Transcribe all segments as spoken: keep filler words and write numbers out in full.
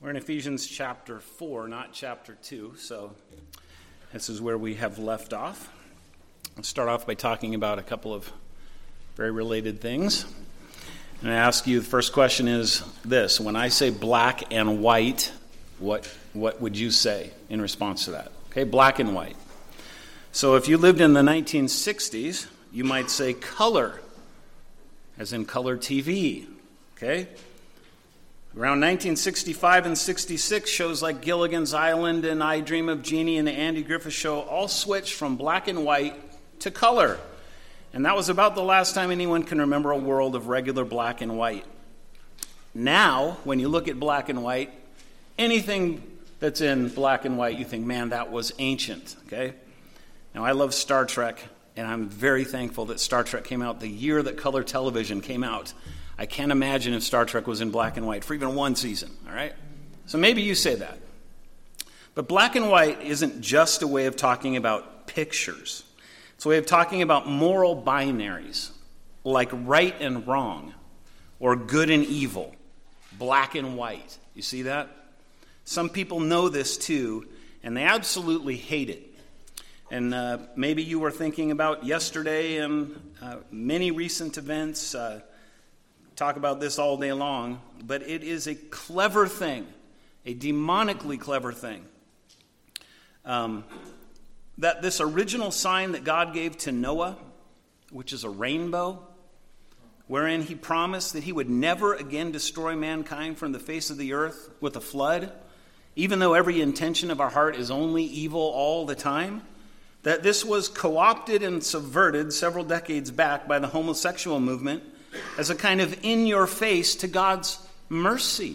We're in Ephesians chapter four, not chapter two, so this is where we have left off. I'll start off by talking about a couple of very related things. And I ask you, the first question is this: when I say black and white, what what would you say in response to that? Okay, black and white. So if you lived in the nineteen sixties, you might say color, as in color T V, okay? Around nineteen sixty-five and sixty-six, shows like Gilligan's Island and I Dream of Jeannie and the Andy Griffith Show all switched from black and white to color. And that was about the last time anyone can remember a world of regular black and white. Now, when you look at black and white, anything that's in black and white, you think, man, that was ancient, okay? Now, I love Star Trek, and I'm very thankful that Star Trek came out the year that color television came out. I can't imagine if Star Trek was in black and white for even one season, all right? So maybe you say that. But black and white isn't just a way of talking about pictures. It's a way of talking about moral binaries, like right and wrong, or good and evil, black and white. You see that? Some people know this too, and they absolutely hate it. And uh, maybe you were thinking about yesterday and uh, many recent events. Uh, talk about this all day long, but it is a clever thing, a demonically clever thing. Um, that this original sign that God gave to Noah, which is a rainbow, wherein he promised that he would never again destroy mankind from the face of the earth with a flood, even though every intention of our heart is only evil all the time, that this was co-opted and subverted several decades back by the homosexual movement as a kind of in-your-face to God's mercy.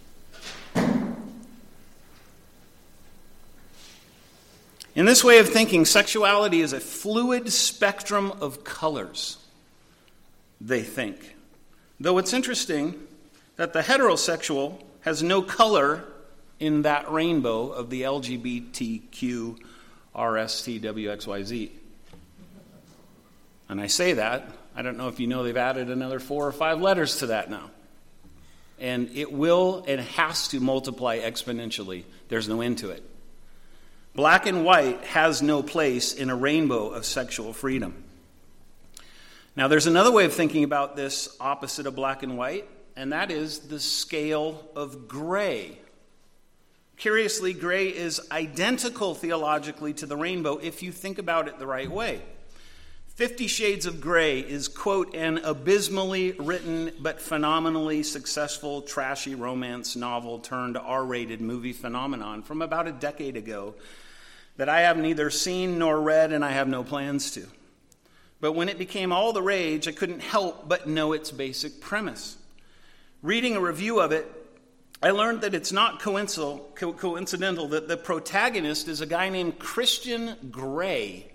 In this way of thinking, sexuality is a fluid spectrum of colors, they think. Though it's interesting that the heterosexual has no color in that rainbow of the L G B T Q R S T W X Y Z. And I say that, I don't know if you know they've added another four or five letters to that now. And it will and has to multiply exponentially. There's no end to it. Black and white has no place in a rainbow of sexual freedom. Now, there's another way of thinking about this opposite of black and white, and that is the scale of gray. Curiously, gray is identical theologically to the rainbow if you think about it the right way. Fifty Shades of Grey is, quote, an abysmally written but phenomenally successful trashy romance novel turned R-rated movie phenomenon from about a decade ago that I have neither seen nor read and I have no plans to. But when it became all the rage, I couldn't help but know its basic premise. Reading a review of it, I learned that it's not coincidental, co- coincidental that the protagonist is a guy named Christian Grey.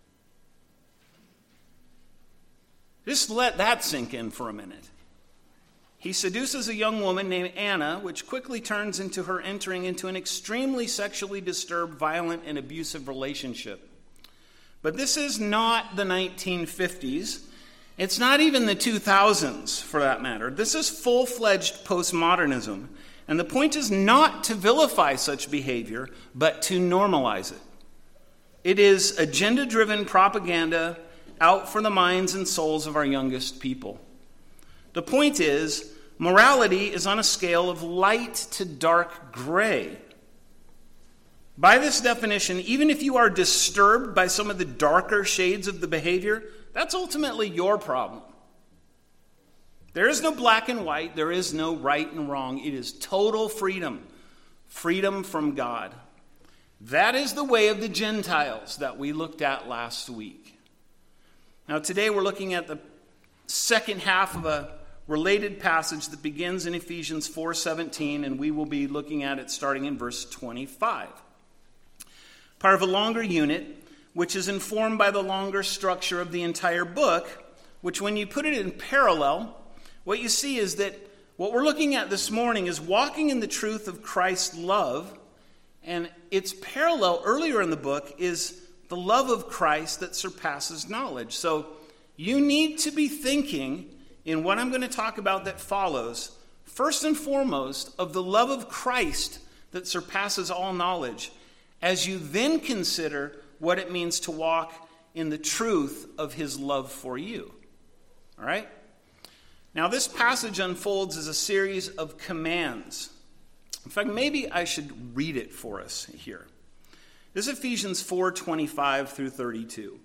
Just let that sink in for a minute. He seduces a young woman named Anna, which quickly turns into her entering into an extremely sexually disturbed, violent, and abusive relationship. But this is not the nineteen fifties. It's not even the two thousands, for that matter. This is full-fledged postmodernism. And the point is not to vilify such behavior, but to normalize it. It is agenda-driven propaganda out for the minds and souls of our youngest people. The point is, morality is on a scale of light to dark gray. By this definition, even if you are disturbed by some of the darker shades of the behavior, that's ultimately your problem. There is no black and white, there is no right and wrong. It is total freedom, freedom from God. That is the way of the Gentiles that we looked at last week. Now, today we're looking at the second half of a related passage that begins in Ephesians four seventeen, and we will be looking at it starting in verse twenty-five. Part of a longer unit, which is informed by the longer structure of the entire book, which when you put it in parallel, what you see is that what we're looking at this morning is walking in the truth of Christ's love, and its parallel earlier in the book is the love of Christ that surpasses knowledge. So you need to be thinking in what I'm going to talk about that follows first and foremost, of the love of Christ that surpasses all knowledge, as you then consider what it means to walk in the truth of his love for you. All right? Now, this passage unfolds as a series of commands. In fact, maybe I should read it for us here. This is Ephesians four twenty-five through thirty-two.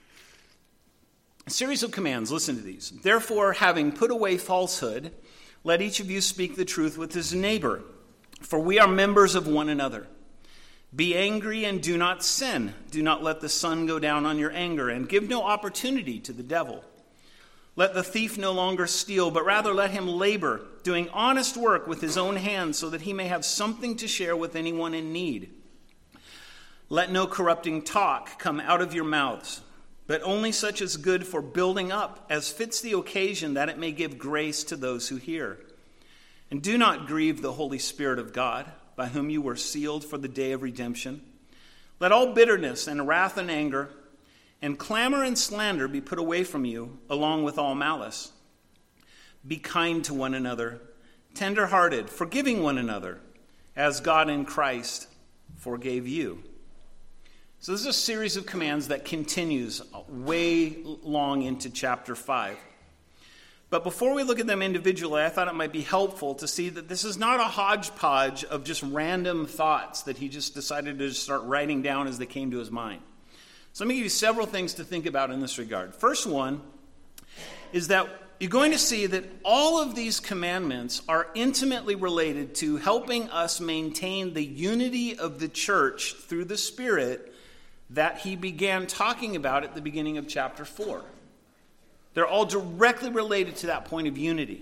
A series of commands, listen to these. Therefore, having put away falsehood, let each of you speak the truth with his neighbor, for we are members of one another. Be angry and do not sin. Do not let the sun go down on your anger, and give no opportunity to the devil. Let the thief no longer steal, but rather let him labor, doing honest work with his own hands, so that he may have something to share with anyone in need. Let no corrupting talk come out of your mouths, but only such as good for building up, as fits the occasion, that it may give grace to those who hear. And do not grieve the Holy Spirit of God, by whom you were sealed for the day of redemption. Let all bitterness and wrath and anger and clamor and slander be put away from you, along with all malice. Be kind to one another, tender-hearted, forgiving one another, as God in Christ forgave you. So this is a series of commands that continues way long into chapter five. But before we look at them individually, I thought it might be helpful to see that this is not a hodgepodge of just random thoughts that he just decided to just start writing down as they came to his mind. So let me give you several things to think about in this regard. First one is that you're going to see that all of these commandments are intimately related to helping us maintain the unity of the church through the Spirit that he began talking about at the beginning of chapter four. They're all directly related to that point of unity.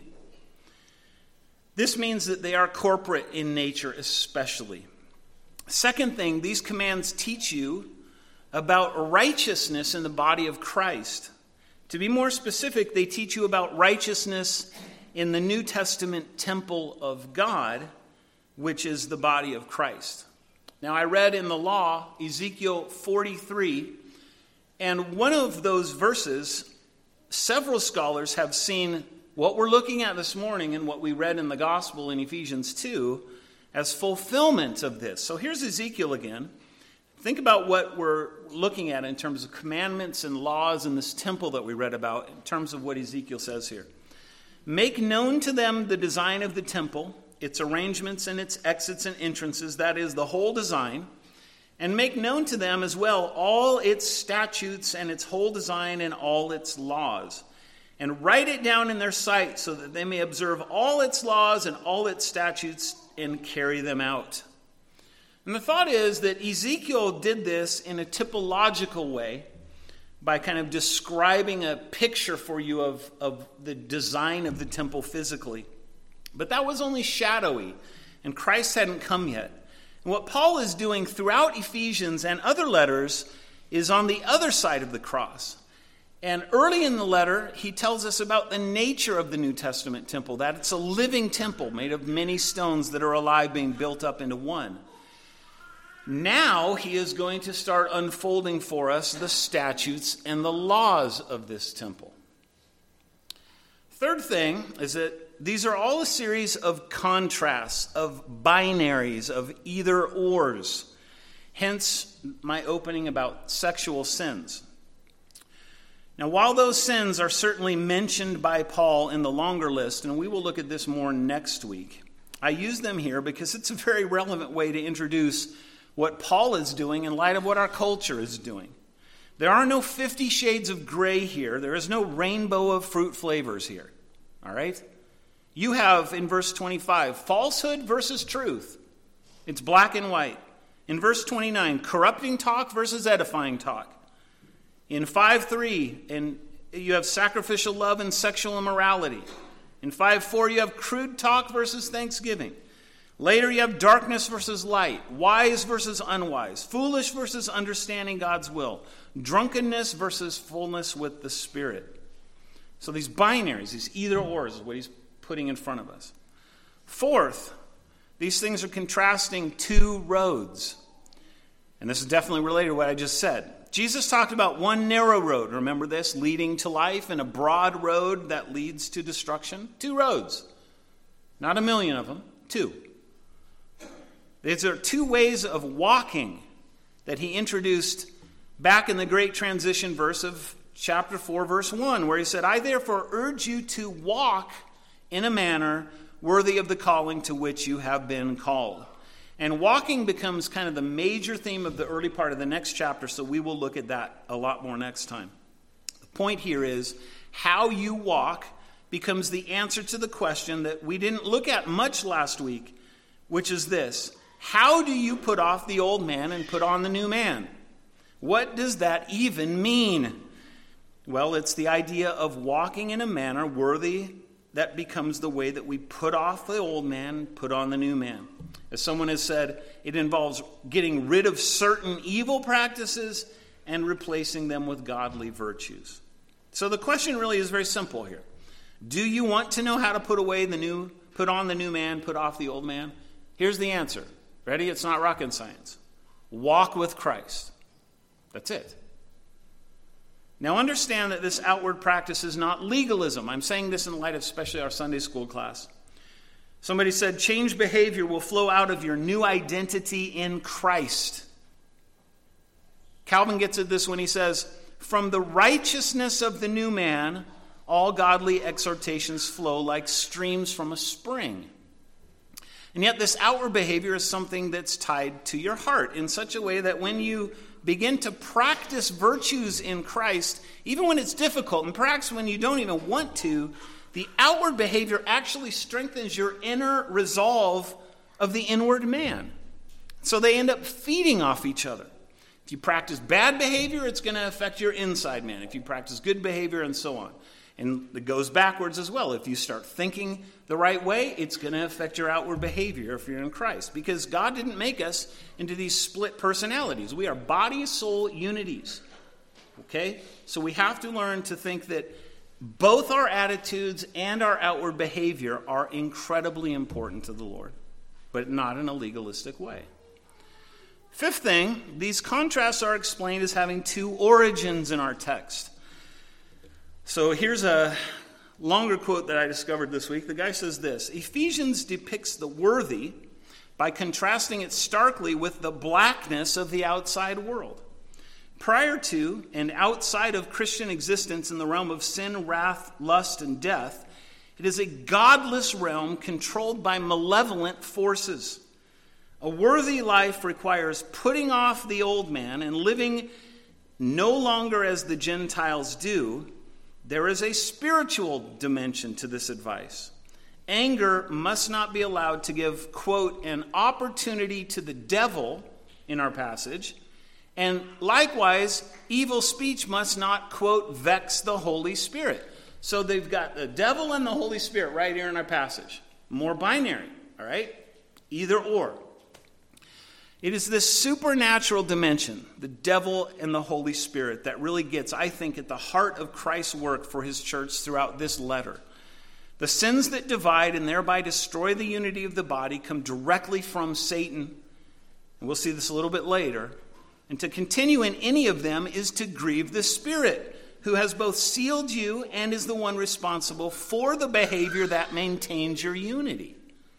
This means that they are corporate in nature especially. Second thing, these commands teach you about righteousness in the body of Christ. To be more specific, they teach you about righteousness in the New Testament temple of God, which is the body of Christ. Now, I read in the law, Ezekiel forty-three, and one of those verses, several scholars have seen what we're looking at this morning and what we read in the gospel in Ephesians two as fulfillment of this. So here's Ezekiel again. Think about what we're looking at in terms of commandments and laws in this temple that we read about, in terms of what Ezekiel says here. Make known to them the design of the temple, its arrangements and its exits and entrances, that is, the whole design, and make known to them as well all its statutes and its whole design and all its laws. And write it down in their sight so that they may observe all its laws and all its statutes and carry them out. And the thought is that Ezekiel did this in a typological way by kind of describing a picture for you of, of the design of the temple physically. But that was only shadowy, and Christ hadn't come yet. And what Paul is doing throughout Ephesians and other letters is on the other side of the cross. And early in the letter, he tells us about the nature of the New Testament temple, that it's a living temple made of many stones that are alive, being built up into one. Now he is going to start unfolding for us the statutes and the laws of this temple. Third thing is that these are all a series of contrasts, of binaries, of either-ors. Hence, my opening about sexual sins. Now, while those sins are certainly mentioned by Paul in the longer list, and we will look at this more next week, I use them here because it's a very relevant way to introduce what Paul is doing in light of what our culture is doing. There are no fifty shades of gray here. There is no rainbow of fruit flavors here. All right? You have, in verse twenty-five, falsehood versus truth. It's black and white. In verse twenty-nine, corrupting talk versus edifying talk. In five three, and you have sacrificial love and sexual immorality. In five four, you have crude talk versus thanksgiving. Later, you have darkness versus light, wise versus unwise, foolish versus understanding God's will, drunkenness versus fullness with the Spirit. So these binaries, these either-ors is what he's putting in front of us. Fourth, these things are contrasting two roads. And this is definitely related to what I just said. Jesus talked about one narrow road, remember this, leading to life, and a broad road that leads to destruction. Two roads. Not a million of them, two. These are two ways of walking that he introduced back in the great transition verse of chapter four, verse one, where he said, I therefore urge you to walk in a manner worthy of the calling to which you have been called. And walking becomes kind of the major theme of the early part of the next chapter, so we will look at that a lot more next time. The point here is how you walk becomes the answer to the question that we didn't look at much last week, which is this: how do you put off the old man and put on the new man? What does that even mean? Well, it's the idea of walking in a manner worthy that becomes the way that we put off the old man, put on the new man. As someone has said, it involves getting rid of certain evil practices and replacing them with godly virtues. So the question really is very simple here. Do you want to know how to put away the new, put on the new man, put off the old man? Here's the answer. Ready? It's not rocket science. Walk with Christ. That's it. Now understand that this outward practice is not legalism. I'm saying this in light of especially our Sunday school class. Somebody said change behavior will flow out of your new identity in Christ. Calvin gets at this when he says, from the righteousness of the new man, all godly exhortations flow like streams from a spring. And yet this outward behavior is something that's tied to your heart in such a way that when you begin to practice virtues in Christ, even when it's difficult, and perhaps when you don't even want to, the outward behavior actually strengthens your inner resolve of the inward man. So they end up feeding off each other. If you practice bad behavior, it's going to affect your inside man. If you practice good behavior, and so on. And it goes backwards as well. If you start thinking the right way, it's going to affect your outward behavior if you're in Christ. Because God didn't make us into these split personalities. We are body, soul, unities. Okay? So we have to learn to think that both our attitudes and our outward behavior are incredibly important to the Lord, but not in a legalistic way. Fifth thing, these contrasts are explained as having two origins in our text. So here's a longer quote that I discovered this week. The guy says this: Ephesians depicts the worthy by contrasting it starkly with the blackness of the outside world. Prior to and outside of Christian existence in the realm of sin, wrath, lust, and death, it is a godless realm controlled by malevolent forces. A worthy life requires putting off the old man and living no longer as the Gentiles do. There is a spiritual dimension to this advice. Anger must not be allowed to give, quote, an opportunity to the devil in our passage. And likewise, evil speech must not, quote, vex the Holy Spirit. So they've got the devil and the Holy Spirit right here in our passage. More binary, all right? Either or. It is this supernatural dimension, the devil and the Holy Spirit, that really gets, I think, at the heart of Christ's work for his church throughout this letter. The sins that divide and thereby destroy the unity of the body come directly from Satan. And we'll see this a little bit later. And to continue in any of them is to grieve the Spirit, who has both sealed you and is the one responsible for the behavior that maintains your unity.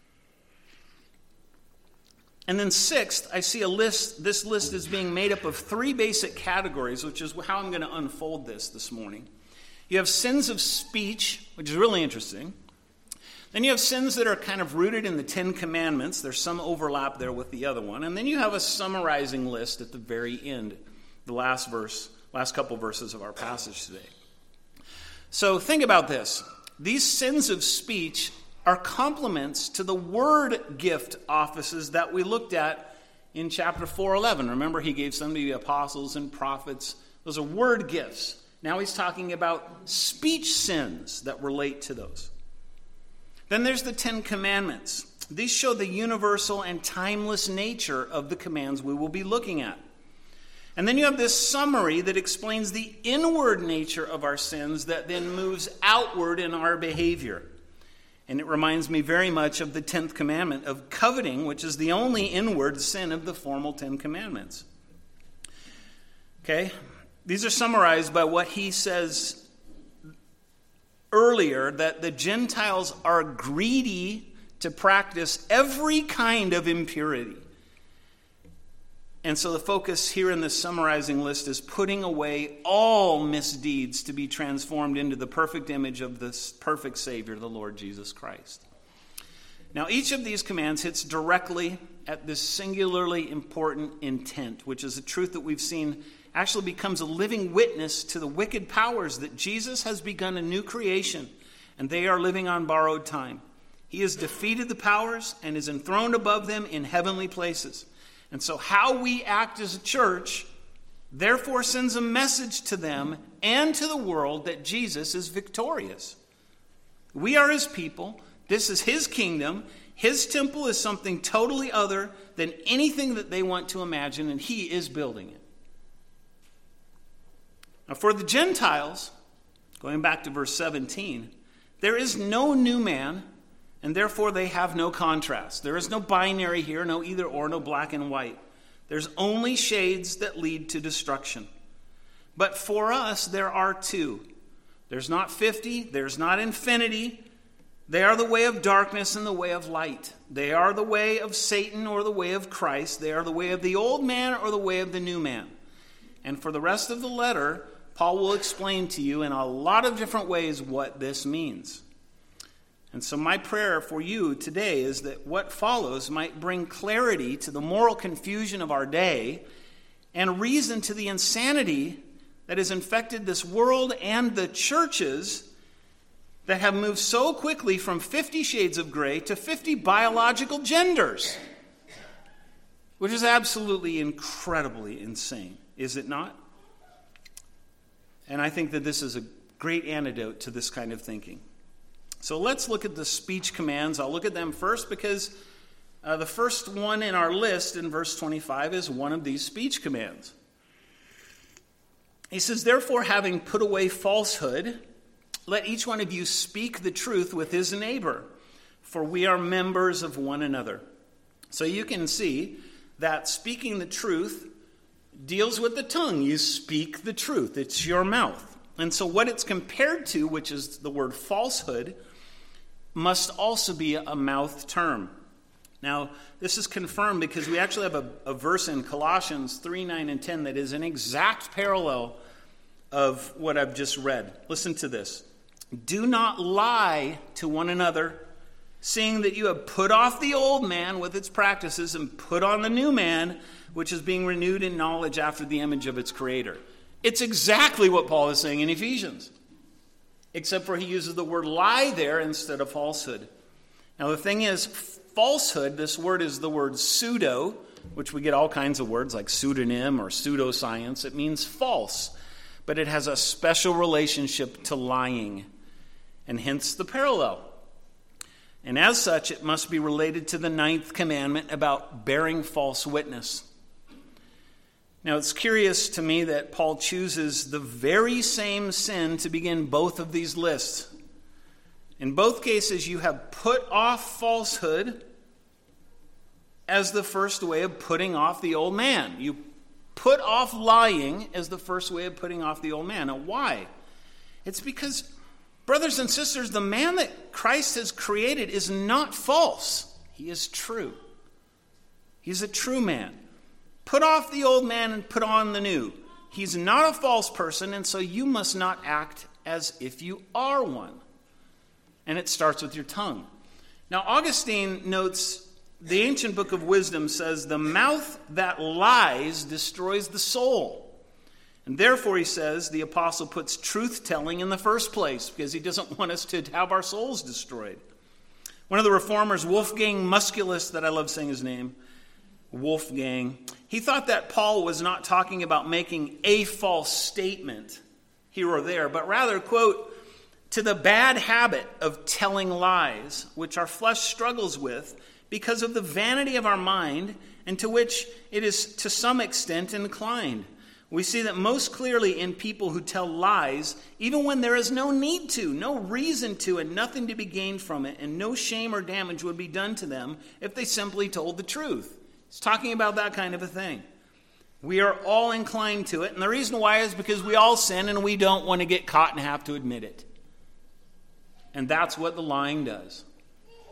And then sixth, I see a list. This list is being made up of three basic categories, which is how I'm going to unfold this this morning. You have sins of speech, which is really interesting. Then you have sins that are kind of rooted in the Ten Commandments. There's some overlap there with the other one. And then you have a summarizing list at the very end, the last verse, last couple verses of our passage today. So think about this. These sins of speech are complements to the word gift offices that we looked at in chapter four eleven. Remember, he gave some to the apostles and prophets. Those are word gifts. Now he's talking about speech sins that relate to those. Then there's the Ten Commandments. These show the universal and timeless nature of the commands we will be looking at. And then you have this summary that explains the inward nature of our sins that then moves outward in our behavior. And it reminds me very much of the tenth commandment of coveting, which is the only inward sin of the formal Ten Commandments. Okay? These are summarized by what he says earlier, that the Gentiles are greedy to practice every kind of impurity. And so the focus here in this summarizing list is putting away all misdeeds to be transformed into the perfect image of this perfect Savior, the Lord Jesus Christ. Now, each of these commands hits directly at this singularly important intent, which is a truth that we've seen actually becomes a living witness to the wicked powers that Jesus has begun a new creation, and they are living on borrowed time. He has defeated the powers and is enthroned above them in heavenly places. And so how we act as a church, therefore, sends a message to them and to the world that Jesus is victorious. We are his people. This is his kingdom. His temple is something totally other than anything that they want to imagine, and he is building it. Now, for the Gentiles, going back to verse seventeen, there is no new man, and therefore they have no contrast. There is no binary here, no either or, no black and white. There's only shades that lead to destruction. But for us, there are two. There's not fifty, there's not infinity. They are the way of darkness and the way of light. They are the way of Satan or the way of Christ. They are the way of the old man or the way of the new man. And for the rest of the letter, Paul will explain to you in a lot of different ways what this means. And so my prayer for you today is that what follows might bring clarity to the moral confusion of our day and reason to the insanity that has infected this world and the churches that have moved so quickly from fifty shades of gray to fifty biological genders, which is absolutely incredibly insane, is it not? And I think that this is a great antidote to this kind of thinking. So let's look at the speech commands. I'll look at them first because uh, the first one in our list in verse twenty-five is one of these speech commands. He says, therefore, having put away falsehood, let each one of you speak the truth with his neighbor, for we are members of one another. So you can see that speaking the truth deals with the tongue. You speak the truth. It's your mouth. And so what it's compared to, which is the word falsehood, must also be a mouth term. Now, this is confirmed because we actually have a, a verse in Colossians three, nine, and ten that is an exact parallel of what I've just read. Listen to this. Do not lie to one another, seeing that you have put off the old man with its practices and put on the new man, which is being renewed in knowledge after the image of its creator. It's exactly what Paul is saying in Ephesians, except for he uses the word lie there instead of falsehood. Now the thing is, falsehood, this word is the word pseudo, which we get all kinds of words like pseudonym or pseudoscience. It means false, but it has a special relationship to lying, and hence the parallel. And as such, it must be related to the ninth commandment about bearing false witness. Now, it's curious to me that Paul chooses the very same sin to begin both of these lists. In both cases, you have put off falsehood as the first way of putting off the old man. You put off lying as the first way of putting off the old man. Now, why? It's because, brothers and sisters, the man that Christ has created is not false. He is true. He's a true man. Put off the old man and put on the new. He's not a false person, and so you must not act as if you are one. And it starts with your tongue. Now, Augustine notes, the ancient book of wisdom says, the mouth that lies destroys the soul. And therefore, he says, the apostle puts truth-telling in the first place, because he doesn't want us to have our souls destroyed. One of the reformers, Wolfgang Musculus, that I love saying his name, Wolfgang, he thought that Paul was not talking about making a false statement here or there, but rather, quote, to the bad habit of telling lies, which our flesh struggles with because of the vanity of our mind, and to which it is to some extent inclined. We see that most clearly in people who tell lies, even when there is no need to, no reason to, and nothing to be gained from it, and no shame or damage would be done to them if they simply told the truth. He's talking about that kind of a thing. We are all inclined to it, and the reason why is because we all sin and we don't want to get caught and have to admit it. And that's what the lying does.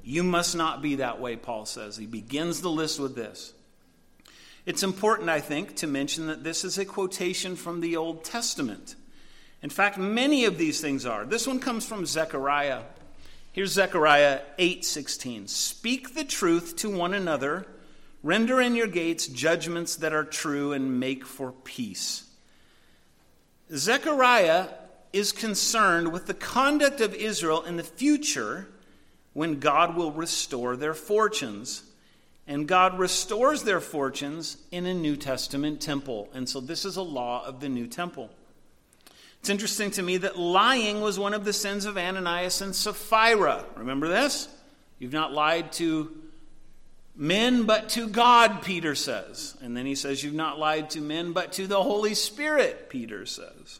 You must not be that way, Paul says. He begins the list with this. It's important, I think, to mention that this is a quotation from the Old Testament. In fact, many of these things are. This one comes from Zechariah. Here's Zechariah eight sixteen. Speak the truth to one another, render in your gates judgments that are true, and make for peace. Zechariah is concerned with the conduct of Israel in the future when God will restore their fortunes. And God restores their fortunes in a New Testament temple. And so this is a law of the new temple. It's interesting to me that lying was one of the sins of Ananias and Sapphira. Remember this? You've not lied to men, but to God, Peter says. And then he says, you've not lied to men, but to the Holy Spirit, Peter says.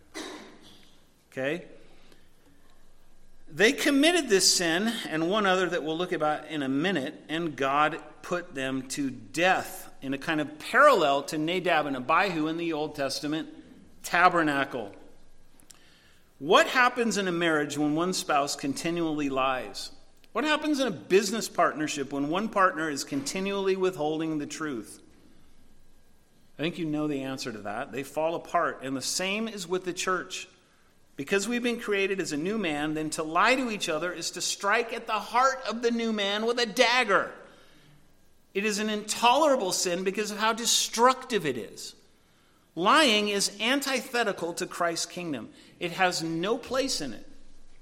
Okay? They committed this sin, and one other that we'll look about in a minute, and God put them to death in a kind of parallel to Nadab and Abihu in the Old Testament tabernacle. What happens in a marriage when one spouse continually lies? What happens in a business partnership when one partner is continually withholding the truth? I think you know the answer to that. They fall apart, and the same is with the church. Because we've been created as a new man, then to lie to each other is to strike at the heart of the new man with a dagger. It is an intolerable sin because of how destructive it is. Lying is antithetical to Christ's kingdom. It has no place in it.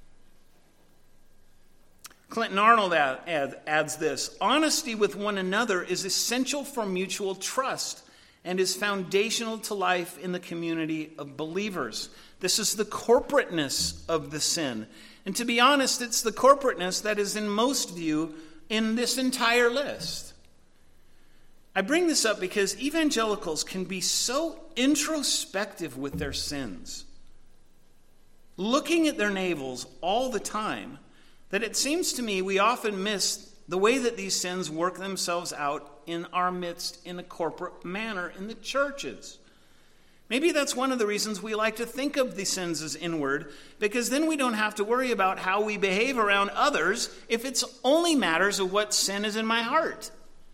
Clinton Arnold adds this: honesty with one another is essential for mutual trust and is foundational to life in the community of believers. This is the corporateness of the sin. And to be honest, it's the corporateness that is in most view in this entire list. I bring this up because evangelicals can be so introspective with their sins, looking at their navels all the time, that it seems to me we often miss the way that these sins work themselves out in our midst in a corporate manner in the churches. Maybe that's one of the reasons we like to think of the sins as inward, because then we don't have to worry about how we behave around others if it's only matters of what sin is in my heart.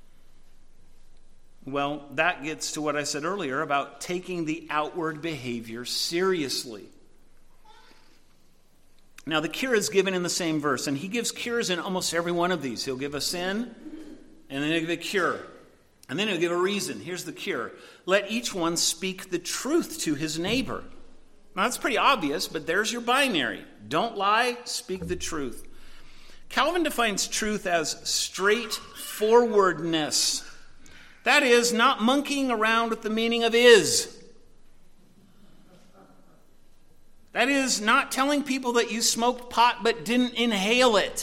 Well, that gets to what I said earlier about taking the outward behavior seriously. Now, the cure is given in the same verse, and he gives cures in almost every one of these. He'll give a sin, and then he'll give a cure. And then he'll give a reason. Here's the cure. Let each one speak the truth to his neighbor. Now, that's pretty obvious, but there's your binary. Don't lie, speak the truth. Calvin defines truth as straightforwardness. That is, not monkeying around with the meaning of is. That is, not telling people that you smoked pot but didn't inhale it.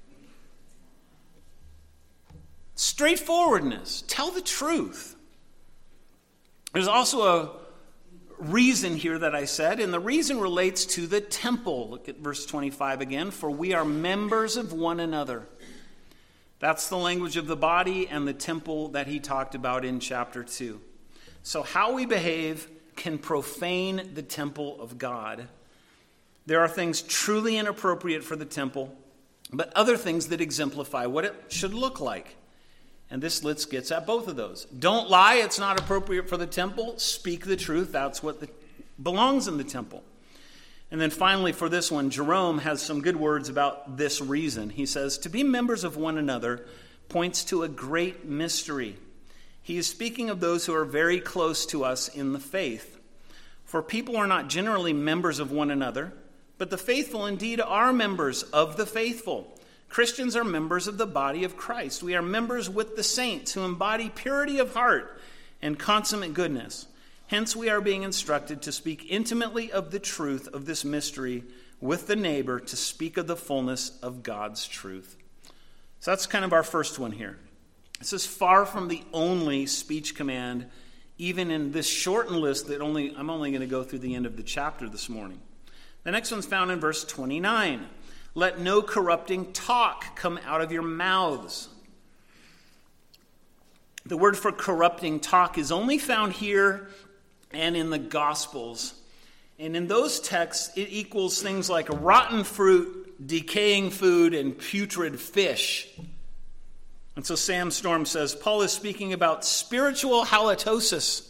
Straightforwardness. Tell the truth. There's also a reason here that I said, and the reason relates to the temple. Look at verse twenty-five again. For we are members of one another. That's the language of the body and the temple that he talked about in chapter two. So how we behave can profane the temple of God. There are things truly inappropriate for the temple, but other things that exemplify what it should look like. And this list gets at both of those. Don't lie, it's not appropriate for the temple. Speak the truth, that's what the, belongs in the temple. And then finally, for this one, Jerome has some good words about this reason. He says, to be members of one another points to a great mystery. He is speaking of those who are very close to us in the faith. For people are not generally members of one another, but the faithful indeed are members of the faithful. Christians are members of the body of Christ. We are members with the saints who embody purity of heart and consummate goodness. Hence, we are being instructed to speak intimately of the truth of this mystery with the neighbor, to speak of the fullness of God's truth. So that's kind of our first one here. This is far from the only speech command, even in this shortened list that only I'm only going to go through the end of the chapter this morning. The next one's found in verse twenty-nine. Let no corrupting talk come out of your mouths. The word for corrupting talk is only found here and in the Gospels. And in those texts, it equals things like rotten fruit decaying food, and putrid fish. And so Sam Storm says, Paul is speaking about spiritual halitosis.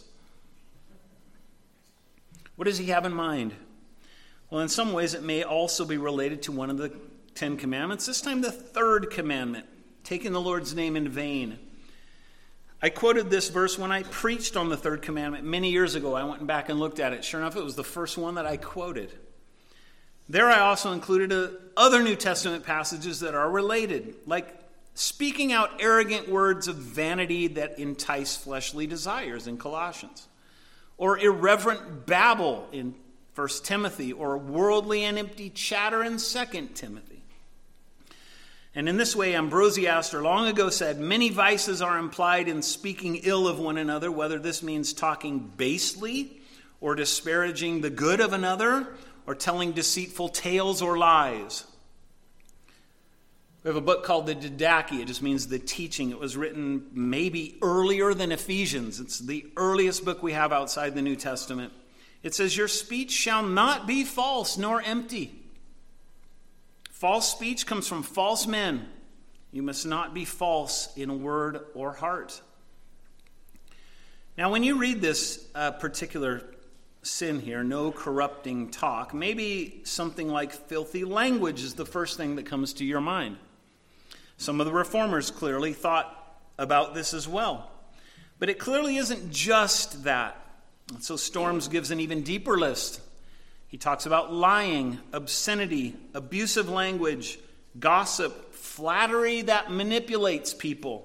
What does he have in mind? Well, in some ways it may also be related to one of the Ten Commandments, this time the third commandment, taking the Lord's name in vain. I quoted this verse when I preached on the third commandment many years ago. I went back and looked at it. Sure enough, it was the first one that I quoted. There I also included a, other New Testament passages that are related, like speaking out arrogant words of vanity that entice fleshly desires in Colossians, or irreverent babble in First Timothy, or worldly and empty chatter in Second Timothy. And in this way, Ambrosiaster long ago said, many vices are implied in speaking ill of one another, whether this means talking basely, or disparaging the good of another, or telling deceitful tales or lies. We have a book called the Didache. It just means the teaching. It was written maybe earlier than Ephesians. It's the earliest book we have outside the New Testament. It says, your speech shall not be false nor empty. False speech comes from false men. You must not be false in word or heart. Now, when you read this uh, particular sin here, no corrupting talk, maybe something like filthy language is the first thing that comes to your mind. Some of the reformers clearly thought about this as well. But it clearly isn't just that. And so Storms gives an even deeper list. He talks about lying, obscenity, abusive language, gossip, flattery that manipulates people,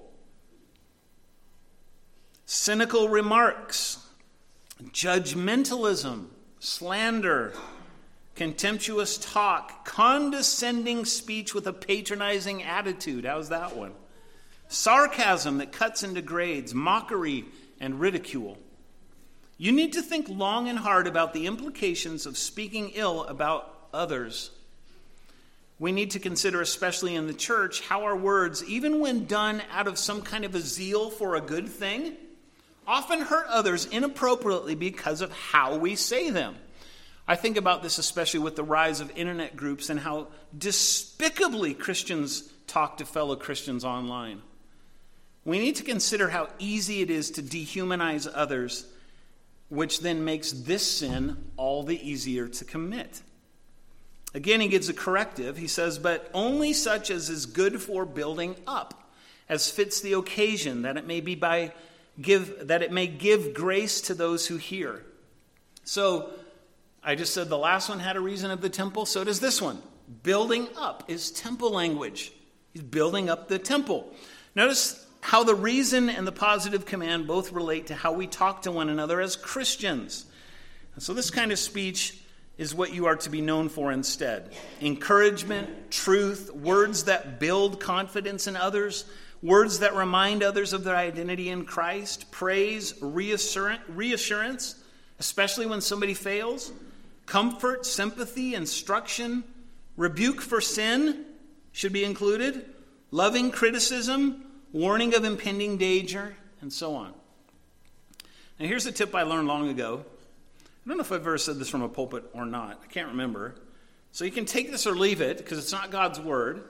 cynical remarks, judgmentalism, slander, contemptuous talk, condescending speech with a patronizing attitude. How's that one? Sarcasm that cuts into grades, mockery, and ridicule. You need to think long and hard about the implications of speaking ill about others. We need to consider, especially in the church, how our words, even when done out of some kind of a zeal for a good thing, often hurt others inappropriately because of how we say them. I think about this especially with the rise of internet groups and how despicably Christians talk to fellow Christians online. We need to consider how easy it is to dehumanize others, which then makes this sin all the easier to commit. Again, he gives a corrective. He says, but only such as is good for building up, as fits the occasion, that it may be by give that it may give grace to those who hear. So I just said the last one had a reason of the temple, so does this one. Building up is temple language. He's building up the temple. Notice how the reason and the positive command both relate to how we talk to one another as Christians. And so this kind of speech is what you are to be known for instead. Encouragement, truth, words that build confidence in others, words that remind others of their identity in Christ, praise, reassurance, especially when somebody fails, comfort, sympathy, instruction, rebuke for sin should be included, loving criticism, warning of impending danger, and so on. Now here's a tip I learned long ago. I don't know if I've ever said this from a pulpit or not. I can't remember. So you can take this or leave it because it's not God's word.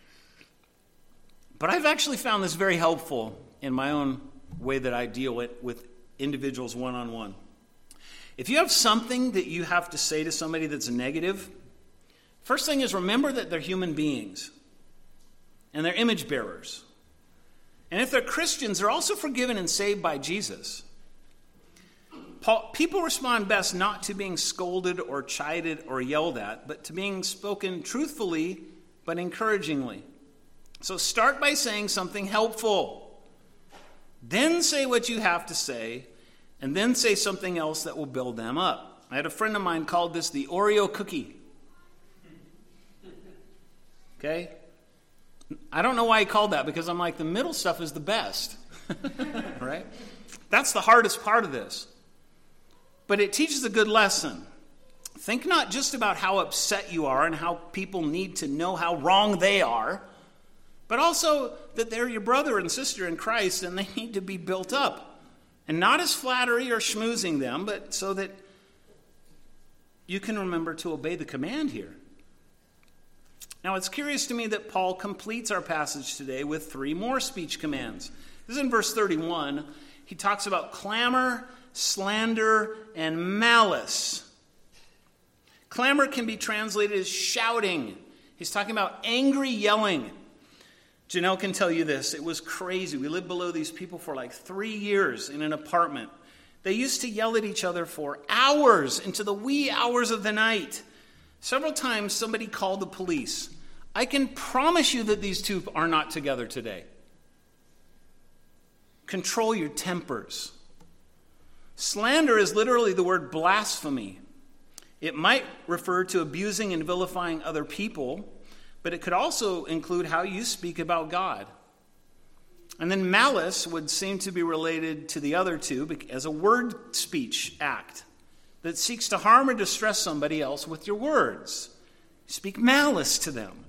But I've actually found this very helpful in my own way that I deal with, with individuals one-on-one. If you have something that you have to say to somebody that's negative, first thing is remember that they're human beings and they're image bearers. And if they're Christians, they're also forgiven and saved by Jesus. Paul, people respond best not to being scolded or chided or yelled at, but to being spoken truthfully but encouragingly. So start by saying something helpful. Then say what you have to say, and then say something else that will build them up. I had a friend of mine called this the Oreo cookie. Okay? I don't know why he called that, because I'm like, the middle stuff is the best. Right? That's the hardest part of this. But it teaches a good lesson. Think not just about how upset you are and how people need to know how wrong they are, but also that they're your brother and sister in Christ and they need to be built up. And not as flattery or schmoozing them, but so that you can remember to obey the command here. Now, it's curious to me that Paul completes our passage today with three more speech commands. This is in verse thirty-one. He talks about clamor, slander, and malice. Clamor can be translated as shouting. He's talking about angry yelling. Janelle can tell you this. It was crazy. We lived below these people for like three years in an apartment. They used to yell at each other for hours into the wee hours of the night. Several times somebody called the police. I can promise you that these two are not together today. Control your tempers. Slander is literally the word blasphemy. It might refer to abusing and vilifying other people, but it could also include how you speak about God. And then malice would seem to be related to the other two as a word speech act that seeks to harm or distress somebody else with your words. Speak malice to them.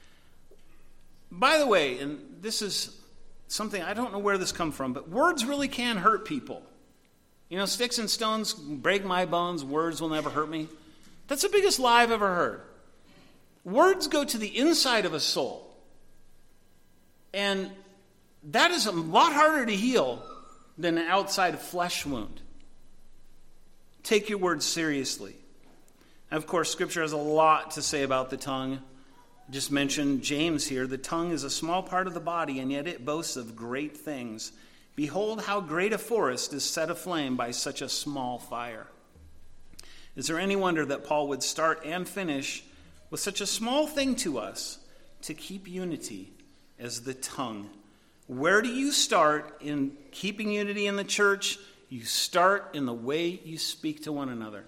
By the way, and this is something, I don't know where this comes from, but words really can hurt people. You know, sticks and stones break my bones, words will never hurt me. That's the biggest lie I've ever heard. Words go to the inside of a soul. And that is a lot harder to heal than an outside flesh wound. Take your words seriously. And of course, Scripture has a lot to say about the tongue. I just mentioned James here. The tongue is a small part of the body, and yet it boasts of great things. Behold, how great a forest is set aflame by such a small fire. Is there any wonder that Paul would start and finish with such a small thing to us to keep unity as the tongue? Where do you start in keeping unity in the church? You start in the way you speak to one another.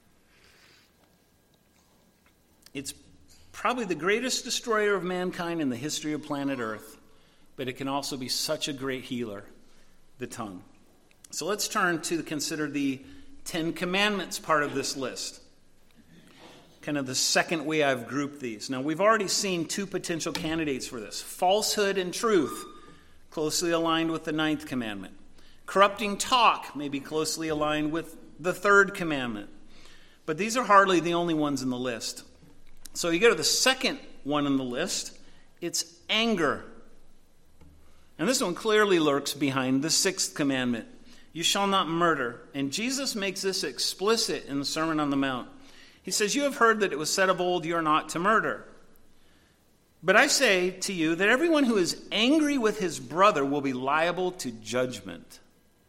It's probably the greatest destroyer of mankind in the history of planet Earth, but it can also be such a great healer, the tongue. So let's turn to consider the Ten Commandments part of this list. Kind of the second way I've grouped these. Now, we've already seen two potential candidates for this. Falsehood and truth, closely aligned with the ninth commandment. Corrupting talk may be closely aligned with the third commandment. But these are hardly the only ones in the list. So you go to the second one on the list. It's anger. And this one clearly lurks behind the sixth commandment. You shall not murder. And Jesus makes this explicit in the Sermon on the Mount. He says, you have heard that it was said of old, you are not to murder. But I say to you that everyone who is angry with his brother will be liable to judgment.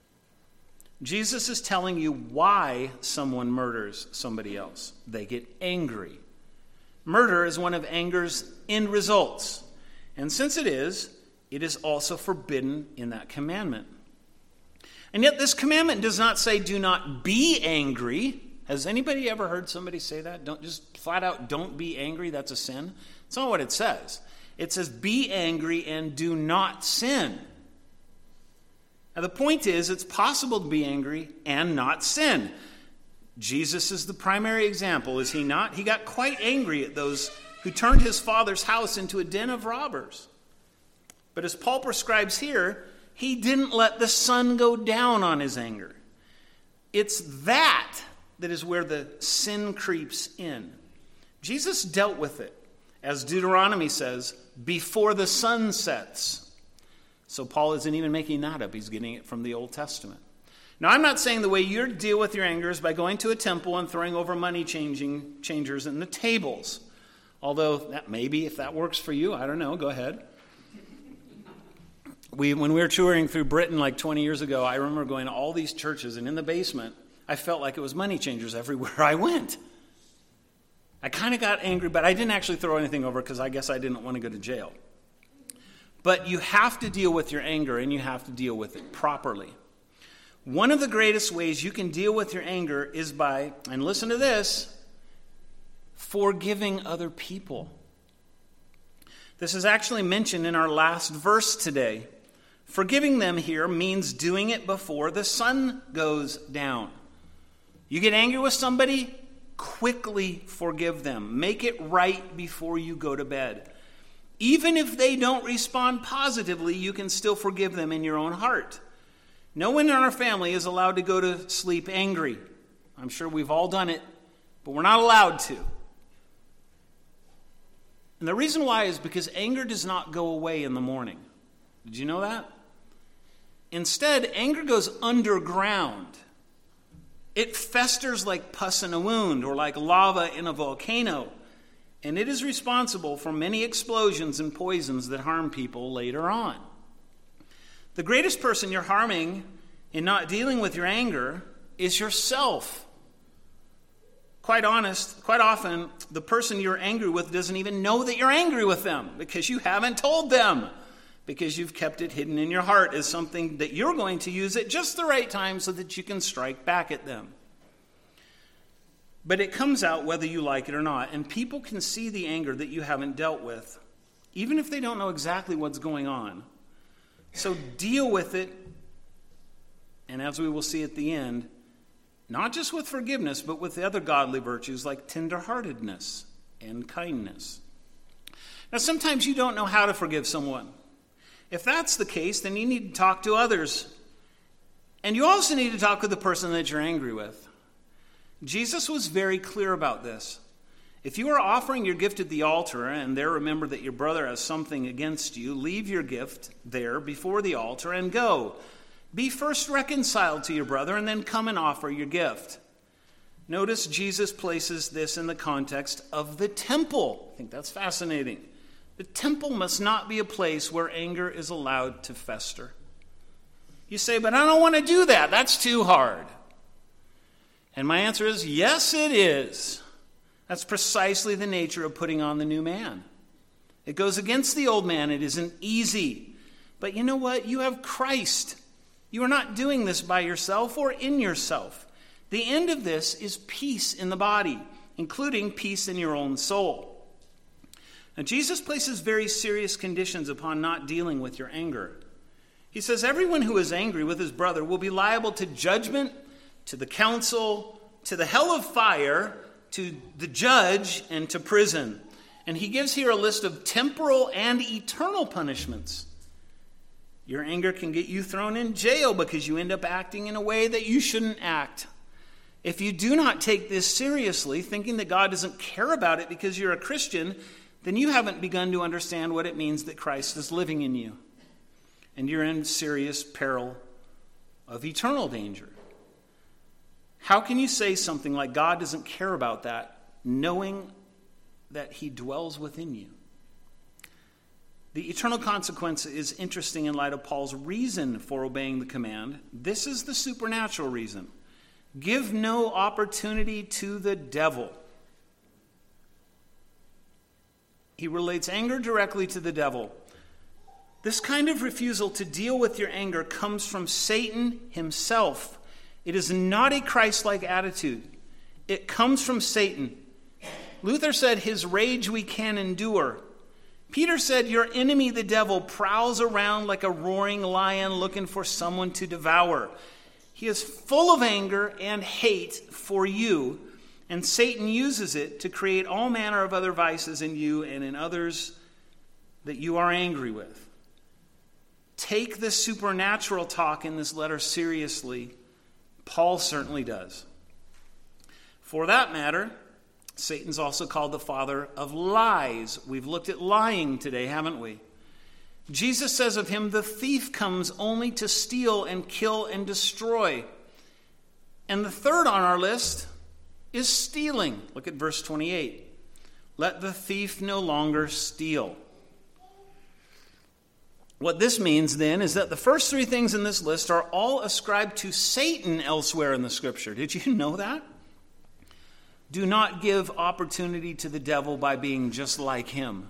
Jesus is telling you why someone murders somebody else. They get angry. Murder is one of anger's end results. And since it is, it is also forbidden in that commandment. And yet this commandment does not say do not be angry. Has anybody ever heard somebody say that? Don't just flat out don't be angry, that's a sin. It's not what it says. It says be angry and do not sin. Now the point is it's possible to be angry and not sin. Jesus is the primary example, is he not? He got quite angry at those who turned his father's house into a den of robbers. But as Paul prescribes here, he didn't let the sun go down on his anger. It's that that is where the sin creeps in. Jesus dealt with it, as Deuteronomy says, before the sun sets. So Paul isn't even making that up. He's getting it from the Old Testament. Now, I'm not saying the way you deal with your anger is by going to a temple and throwing over money changing changers in the tables. Although, that maybe if that works for you, I don't know, go ahead. We, when we were touring through Britain like twenty years ago, I remember going to all these churches, and in the basement, I felt like it was money changers everywhere I went. I kind of got angry, but I didn't actually throw anything over because I guess I didn't want to go to jail. But you have to deal with your anger, and you have to deal with it properly. One of the greatest ways you can deal with your anger is by, and listen to this, forgiving other people. This is actually mentioned in our last verse today. Forgiving them here means doing it before the sun goes down. You get angry with somebody, quickly forgive them. Make it right before you go to bed. Even if they don't respond positively, you can still forgive them in your own heart. No one in our family is allowed to go to sleep angry. I'm sure we've all done it, but we're not allowed to. And the reason why is because anger does not go away in the morning. Did you know that? Instead, anger goes underground. It festers like pus in a wound or like lava in a volcano. And it is responsible for many explosions and poisons that harm people later on. The greatest person you're harming in not dealing with your anger is yourself. Quite honest, quite often, the person you're angry with doesn't even know that you're angry with them because you haven't told them, because you've kept it hidden in your heart as something that you're going to use at just the right time so that you can strike back at them. But it comes out whether you like it or not, and people can see the anger that you haven't dealt with, even if they don't know exactly what's going on. So deal with it, and as we will see at the end, not just with forgiveness, but with the other godly virtues like tenderheartedness and kindness. Now, sometimes you don't know how to forgive someone. If that's the case, then you need to talk to others. And you also need to talk with the person that you're angry with. Jesus was very clear about this. If you are offering your gift at the altar and there remember that your brother has something against you, leave your gift there before the altar and go. Be first reconciled to your brother and then come and offer your gift. Notice Jesus places this in the context of the temple. I think that's fascinating. The temple must not be a place where anger is allowed to fester. You say, but I don't want to do that. That's too hard. And my answer is, yes, it is. That's precisely the nature of putting on the new man. It goes against the old man. It isn't easy. But you know what? You have Christ. You are not doing this by yourself or in yourself. The end of this is peace in the body, including peace in your own soul. Now, Jesus places very serious conditions upon not dealing with your anger. He says, everyone who is angry with his brother will be liable to judgment, to the council, to the hell of fire, to the judge, and to prison. And he gives here a list of temporal and eternal punishments. Your anger can get you thrown in jail because you end up acting in a way that you shouldn't act. If you do not take this seriously, thinking that God doesn't care about it because you're a Christian, then you haven't begun to understand what it means that Christ is living in you. And you're in serious peril of eternal danger. How can you say something like God doesn't care about that, knowing that he dwells within you? The eternal consequence is interesting in light of Paul's reason for obeying the command. This is the supernatural reason. Give no opportunity to the devil. He relates anger directly to the devil. This kind of refusal to deal with your anger comes from Satan himself. It is not a Christ-like attitude. It comes from Satan. Luther said, his rage we can endure. Peter said, your enemy, the devil, prowls around like a roaring lion looking for someone to devour. He is full of anger and hate for you, and Satan uses it to create all manner of other vices in you and in others that you are angry with. Take the supernatural talk in this letter seriously. Paul certainly does. For that matter, Satan's also called the father of lies. We've looked at lying today, haven't we? Jesus says of him, the thief comes only to steal and kill and destroy. And the third on our list is stealing. Look at verse twenty-eight. Let the thief no longer steal. What this means then is that the first three things in this list are all ascribed to Satan elsewhere in the scripture. Did you know that? Do not give opportunity to the devil by being just like him.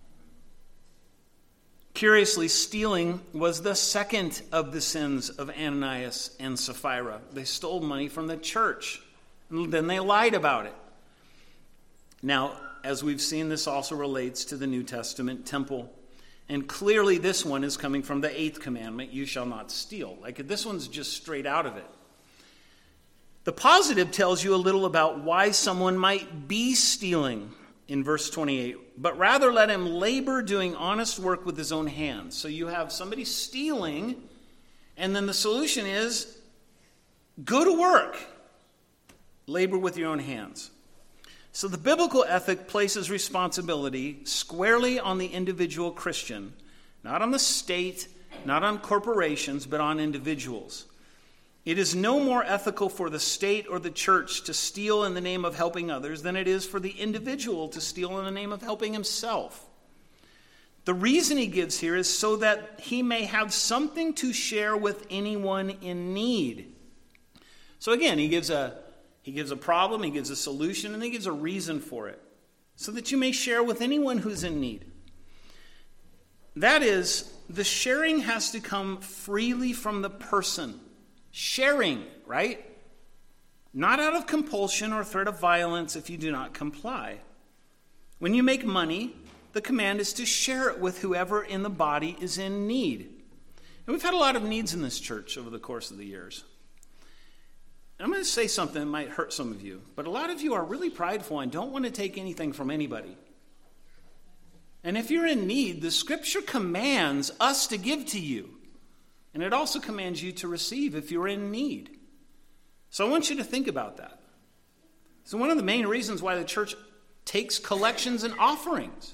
Curiously, stealing was the second of the sins of Ananias and Sapphira. They stole money from the church, and then they lied about it. Now, as we've seen, this also relates to the New Testament temple. And clearly this one is coming from the eighth commandment, you shall not steal. Like this one's just straight out of it. The positive tells you a little about why someone might be stealing in verse twenty-eight. But rather let him labor doing honest work with his own hands. So you have somebody stealing, and then the solution is go to work. Labor with your own hands. So the biblical ethic places responsibility squarely on the individual Christian, not on the state, not on corporations, but on individuals. It is no more ethical for the state or the church to steal in the name of helping others than it is for the individual to steal in the name of helping himself. The reason he gives here is so that he may have something to share with anyone in need. So again, he gives a he gives a problem, he gives a solution, and he gives a reason for it, so that you may share with anyone who's in need. That is, the sharing has to come freely from the person. Sharing, right? Not out of compulsion or threat of violence if you do not comply. When you make money, the command is to share it with whoever in the body is in need. And we've had a lot of needs in this church over the course of the years. I'm going to say something that might hurt some of you, but a lot of you are really prideful and don't want to take anything from anybody. And if you're in need, the Scripture commands us to give to you. And it also commands you to receive if you're in need. So I want you to think about that. So one of the main reasons why the church takes collections and offerings.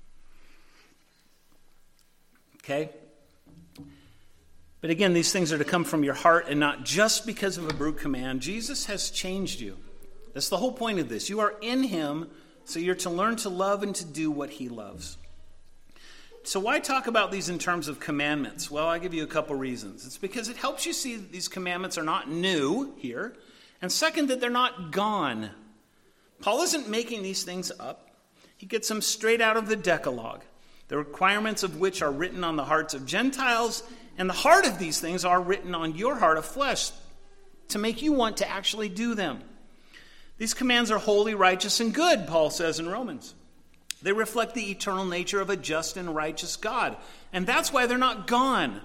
Okay? But again, these things are to come from your heart and not just because of a brute command. Jesus has changed you. That's the whole point of this. You are in him, so you're to learn to love and to do what he loves. So why talk about these in terms of commandments? Well, I'll give you a couple reasons. It's because it helps you see that these commandments are not new here. And second, that they're not gone. Paul isn't making these things up. He gets them straight out of the Decalogue, the requirements of which are written on the hearts of Gentiles, and the heart of these things are written on your heart of flesh to make you want to actually do them. These commands are holy, righteous, and good, Paul says in Romans. They reflect the eternal nature of a just and righteous God. And that's why they're not gone.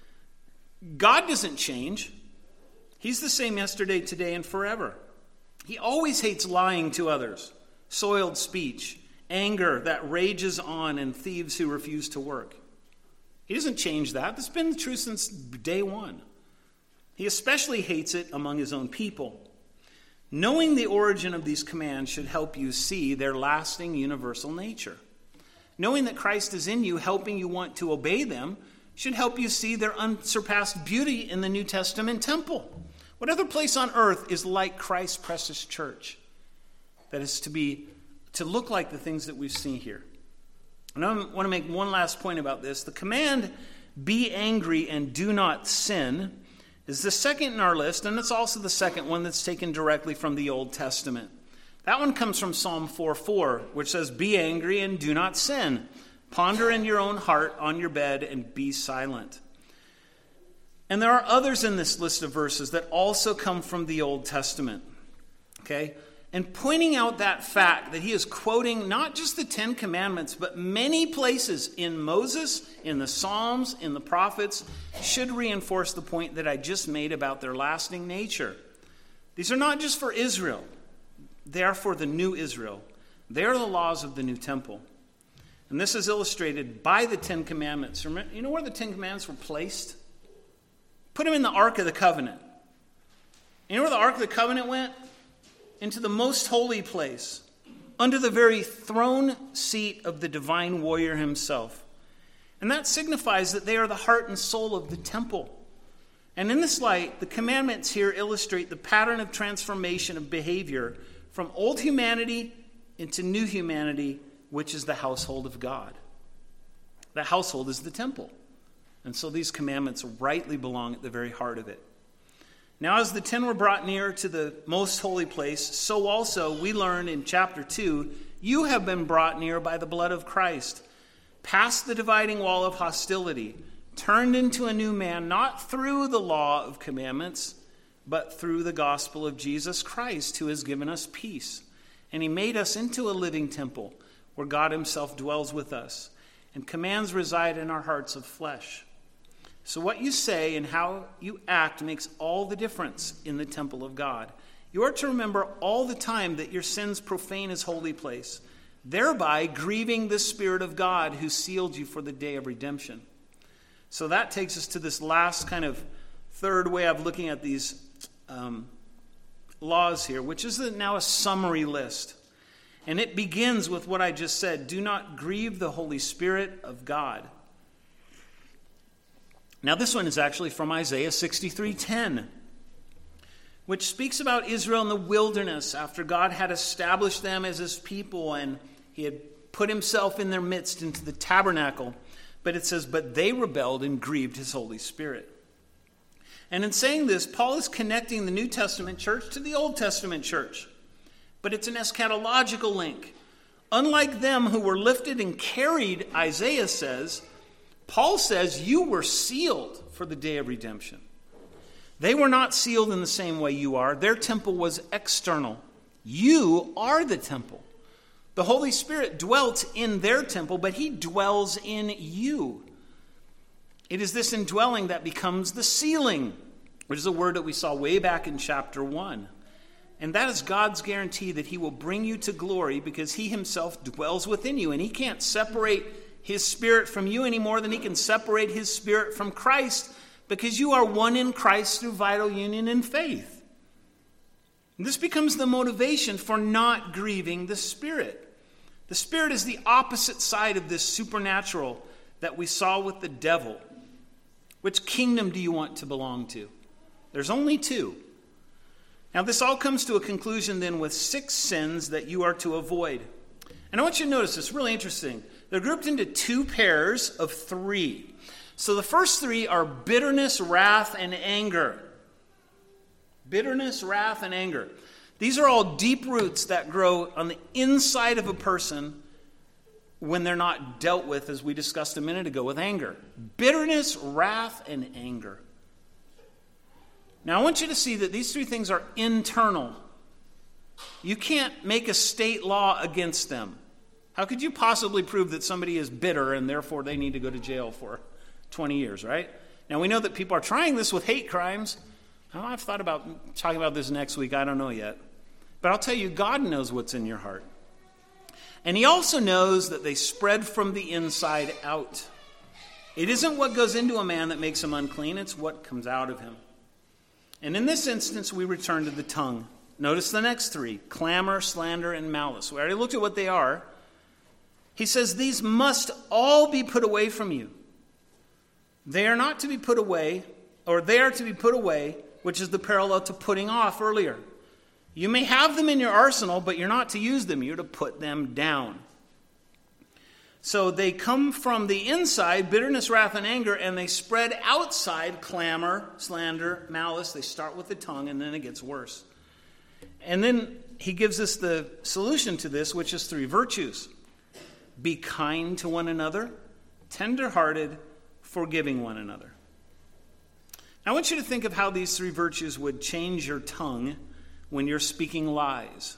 God doesn't change. He's the same yesterday, today, and forever. He always hates lying to others, soiled speech, anger that rages on, and thieves who refuse to work. He doesn't change that. That's been true since day one. He especially hates it among his own people. Knowing the origin of these commands should help you see their lasting universal nature. Knowing that Christ is in you, helping you want to obey them, should help you see their unsurpassed beauty in the New Testament temple. What other place on earth is like Christ's precious church that is to be to look like the things that we've seen here? And I want to make one last point about this. The command, be angry and do not sin, is the second in our list, and it's also the second one that's taken directly from the Old Testament. That one comes from Psalm four four, which says, be angry and do not sin. Ponder in your own heart on your bed and be silent. And there are others in this list of verses that also come from the Old Testament. Okay? And pointing out that fact that he is quoting not just the Ten Commandments, but many places in Moses, in the Psalms, in the prophets, should reinforce the point that I just made about their lasting nature. These are not just for Israel. They are for the new Israel. They are the laws of the new temple. And this is illustrated by the Ten Commandments. Remember, you know where the Ten Commandments were placed? Put them in the Ark of the Covenant. You know where the Ark of the Covenant went? Into the most holy place, under the very throne seat of the divine warrior himself. And that signifies that they are the heart and soul of the temple. And in this light, the commandments here illustrate the pattern of transformation of behavior from old humanity into new humanity, which is the household of God. The household is the temple. And so these commandments rightly belong at the very heart of it. Now, as the ten were brought near to the most holy place, so also we learn in chapter two, you have been brought near by the blood of Christ, past the dividing wall of hostility, turned into a new man, not through the law of commandments, but through the gospel of Jesus Christ, who has given us peace. And he made us into a living temple where God himself dwells with us, and commands reside in our hearts of flesh. So what you say and how you act makes all the difference in the temple of God. You are to remember all the time that your sins profane his holy place, thereby grieving the Spirit of God who sealed you for the day of redemption. So that takes us to this last kind of third way of looking at these um, laws here, which is now a summary list. And it begins with what I just said. Do not grieve the Holy Spirit of God. Now this one is actually from Isaiah sixty-three ten, which speaks about Israel in the wilderness after God had established them as his people and he had put himself in their midst into the tabernacle. But it says, but they rebelled and grieved his Holy Spirit. And in saying this, Paul is connecting the New Testament church to the Old Testament church. But it's an eschatological link. Unlike them who were lifted and carried, Isaiah says, Paul says, you were sealed for the day of redemption. They were not sealed in the same way you are. Their temple was external. You are the temple. The Holy Spirit dwelt in their temple, but he dwells in you. It is this indwelling that becomes the sealing, which is a word that we saw way back in chapter one. And that is God's guarantee that he will bring you to glory because he himself dwells within you. And he can't separate his spirit from you any more than he can separate his spirit from Christ because you are one in Christ through vital union in faith. And this becomes the motivation for not grieving the Spirit. The Spirit is the opposite side of this supernatural that we saw with the devil. Which kingdom do you want to belong to? There's only two. Now this all comes to a conclusion then with six sins that you are to avoid. And I want you to notice this, really interesting. They're grouped into two pairs of three. So the first three are bitterness, wrath, and anger. Bitterness, wrath, and anger. These are all deep roots that grow on the inside of a person when they're not dealt with, as we discussed a minute ago, with anger. Bitterness, wrath, and anger. Now I want you to see that these three things are internal. You can't make a state law against them. How could you possibly prove that somebody is bitter and therefore they need to go to jail for twenty years, right? Now we know that people are trying this with hate crimes. Oh, I've thought about talking about this next week. I don't know yet. But I'll tell you, God knows what's in your heart. And he also knows that they spread from the inside out. It isn't what goes into a man that makes him unclean. It's what comes out of him. And in this instance, we return to the tongue. Notice the next three: clamor, slander, and malice. We already looked at what they are. He says these must all be put away from you. They are not to be put away, or they are to be put away, which is the parallel to putting off earlier. You may have them in your arsenal, but you're not to use them. You're to put them down. So they come from the inside, bitterness, wrath, and anger, and they spread outside, clamor, slander, malice. They start with the tongue, and then it gets worse. And then he gives us the solution to this, which is three virtues. Be kind to one another, tender-hearted, forgiving one another. Now, I want you to think of how these three virtues would change your tongue when you're speaking lies,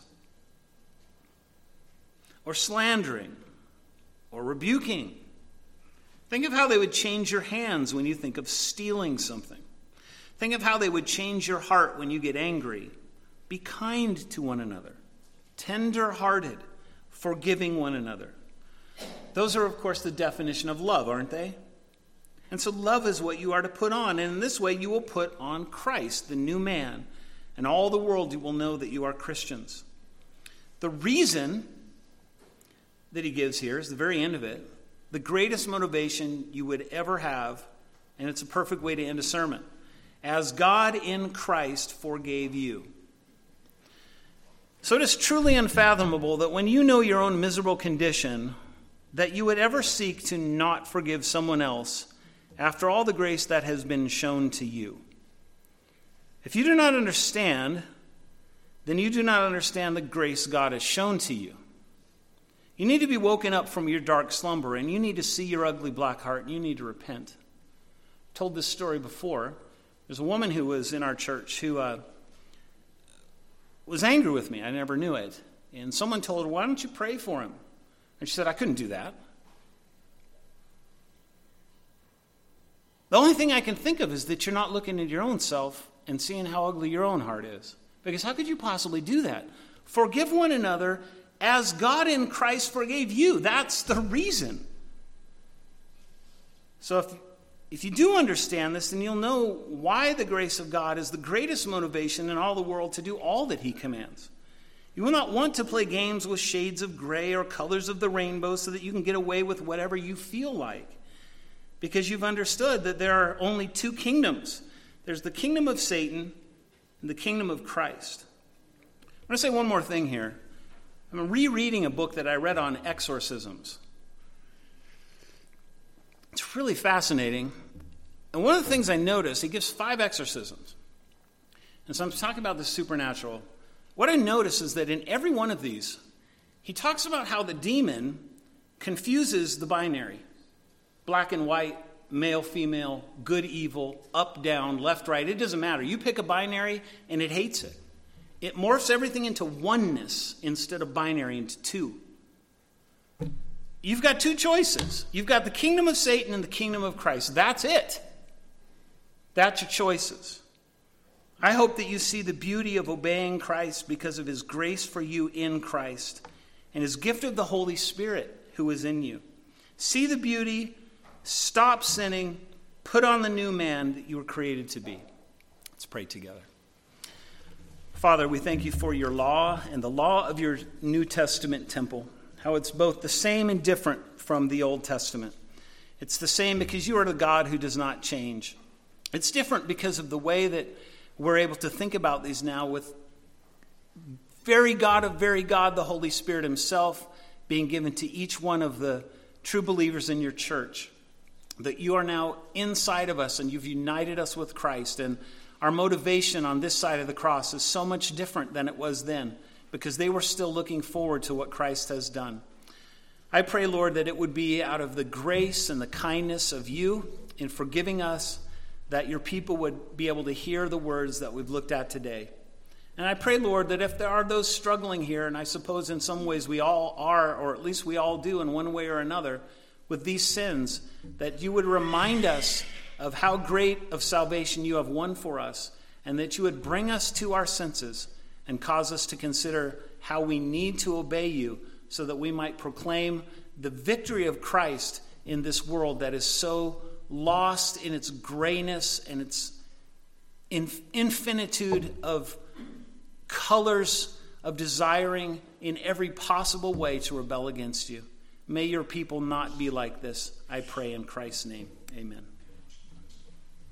or slandering, or rebuking. Think of how they would change your hands when you think of stealing something. Think of how they would change your heart when you get angry. Be kind to one another, tender-hearted, forgiving one another. Those are, of course, the definition of love, aren't they? And so love is what you are to put on. And in this way, you will put on Christ, the new man. And all the world will know that you are Christians. The reason that he gives here is the very end of it. The greatest motivation you would ever have, and it's a perfect way to end a sermon. As God in Christ forgave you. So it is truly unfathomable that when you know your own miserable condition, that you would ever seek to not forgive someone else after all the grace that has been shown to you. If you do not understand, then you do not understand the grace God has shown to you. You need to be woken up from your dark slumber, and you need to see your ugly black heart, and you need to repent. I told this story before. There's a woman who was in our church who uh, was angry with me. I never knew it. And someone told her, why don't you pray for him? And she said, I couldn't do that. The only thing I can think of is that you're not looking at your own self and seeing how ugly your own heart is. Because how could you possibly do that? Forgive one another as God in Christ forgave you. That's the reason. So if, if you do understand this, then you'll know why the grace of God is the greatest motivation in all the world to do all that he commands. You will not want to play games with shades of gray or colors of the rainbow so that you can get away with whatever you feel like. Because you've understood that there are only two kingdoms. There's the kingdom of Satan and the kingdom of Christ. I'm going to say one more thing here. I'm rereading a book that I read on exorcisms. It's really fascinating. And one of the things I noticed, he gives five exorcisms. And so I'm talking about the supernatural. What I notice is that in every one of these, he talks about how the demon confuses the binary. Black and white, male, female, good, evil, up, down, left, right. It doesn't matter. You pick a binary and it hates it. It morphs everything into oneness instead of binary into two. You've got two choices. You've got the kingdom of Satan and the kingdom of Christ. That's it. That's your choices. I hope that you see the beauty of obeying Christ because of his grace for you in Christ and his gift of the Holy Spirit who is in you. See the beauty, stop sinning, put on the new man that you were created to be. Let's pray together. Father, we thank you for your law and the law of your New Testament temple, how it's both the same and different from the Old Testament. It's the same because you are the God who does not change. It's different because of the way that we're able to think about these now with very God of very God, the Holy Spirit himself, being given to each one of the true believers in your church. That you are now inside of us and you've united us with Christ. And our motivation on this side of the cross is so much different than it was then because they were still looking forward to what Christ has done. I pray, Lord, that it would be out of the grace and the kindness of you in forgiving us that your people would be able to hear the words that we've looked at today. And I pray, Lord, that if there are those struggling here, and I suppose in some ways we all are, or at least we all do in one way or another, with these sins, that you would remind us of how great of salvation you have won for us, and that you would bring us to our senses and cause us to consider how we need to obey you so that we might proclaim the victory of Christ in this world that is so lost in its grayness and its infinitude of colors of desiring in every possible way to rebel against you. May your people not be like this, I pray in Christ's name. Amen.